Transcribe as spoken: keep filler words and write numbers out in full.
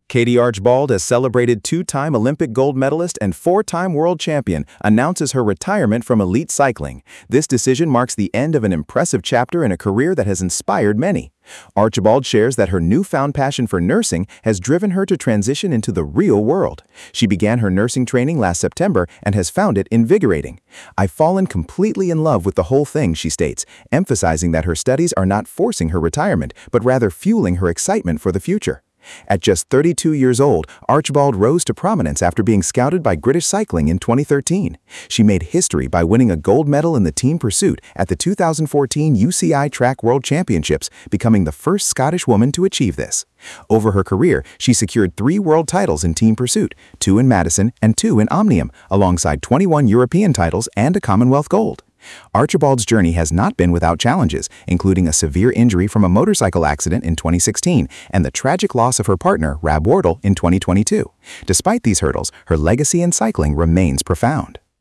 Katie Archibald, a celebrated two-time Olympic gold medalist and four-time world champion, announces her retirement from elite cycling. This decision marks the end of an impressive chapter in a career that has inspired many. Archibald shares that her newfound passion for nursing has driven her to transition into the real world. She began her nursing training last September and has found it invigorating. "I've fallen completely in love with the whole thing," she states, emphasizing that her studies are not forcing her retirement, but rather fueling her excitement for the future. At just thirty-two years old, Archibald rose to prominence after being scouted by British Cycling in twenty thirteen. She made history by winning a gold medal in the team pursuit at the two thousand fourteen U C I Track World Championships, becoming the first Scottish woman to achieve this. Over her career, she secured three world titles in team pursuit, two in Madison and two in Omnium, alongside twenty-one European titles and a Commonwealth gold. Archibald's journey has not been without challenges, including a severe injury from a motorcycle accident in twenty sixteen and the tragic loss of her partner, Rab Wardle, in twenty twenty-two. Despite these hurdles, her legacy in cycling remains profound.